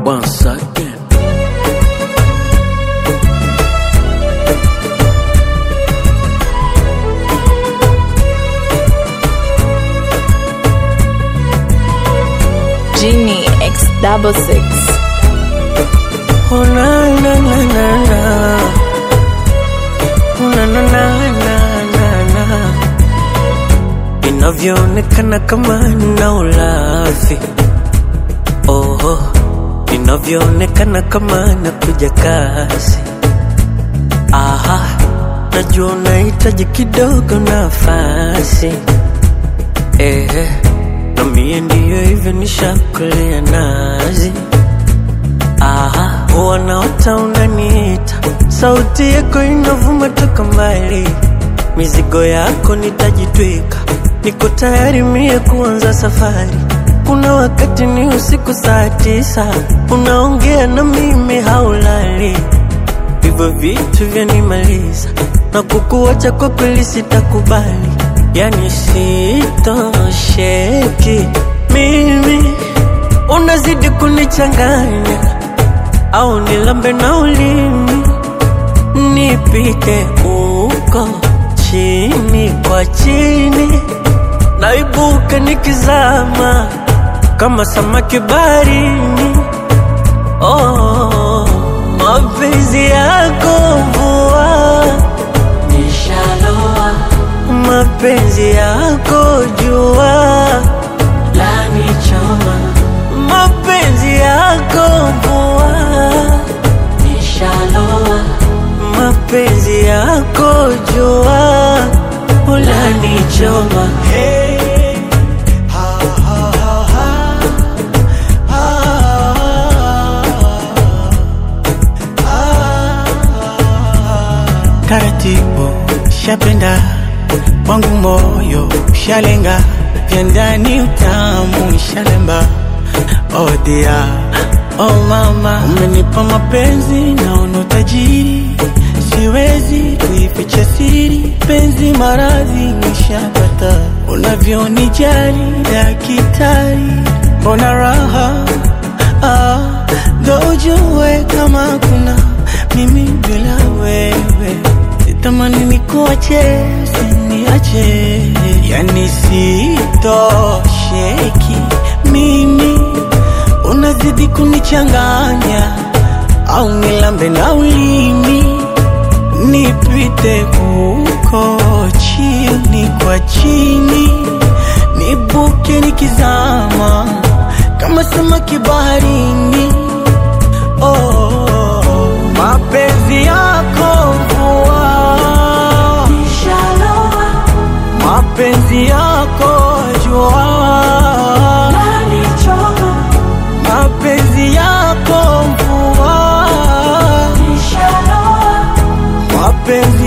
once again. Genie X66. Oh na na na na na, oh na na na na na na. Inavyoonekana kama nina ulafi, oh, inavyoonekana kama nakuja kasi. Aha, najua unahitaji kidogo nafasi. Na mie ndiyo hivyo nishakulea nazi. Aha, wanaota unaniita, sauti yako inavuma toka mbali. Mizigo yako nitajitwika, niko tayari mie kuanza safari. Kuna wakati ni usiku saa 9, unaongea na mimi haulali. Hivyo vitu vyanimaliza, na kukuacha kwa kweli sitakubali. Yani sitosheki mimi, unazidi kunichanganya. Au nilambe na ulimi, nipite uko chini kwa chini, naibuka nikizama kama samaki baharini. Oh, mapenzi yako mvua nishaloa, mapenzi yako jua lanichoma, mapenzi yako mvua nishaloa, mapenzi yako jua lanichoma. Hey, ha ha ha ha, ha ha. Taratibu shapenda wangu moyo shalenga, vya ndani utamu shalemba. Oh dear, oh mama, umenipa mapenzi naona utajiri, siwezi kuificha siri. Penzi maradhi nishapata, unavyonijali daktari, mbona raha ndo ujue kama kuna mimi bila wewe. Sitamani nikuache, usiniache, yani sitosheki mimi, unazidi kunichanganya. Au nilambe na ulimi, nipite huko chini kwa chini, nibuke nikizama kama samaki baharini. Oh, mapenzi yako mvua nishaloa, mapenzi yako jua lanichoma, mapenzi yako mvua nishaloa, mapenzi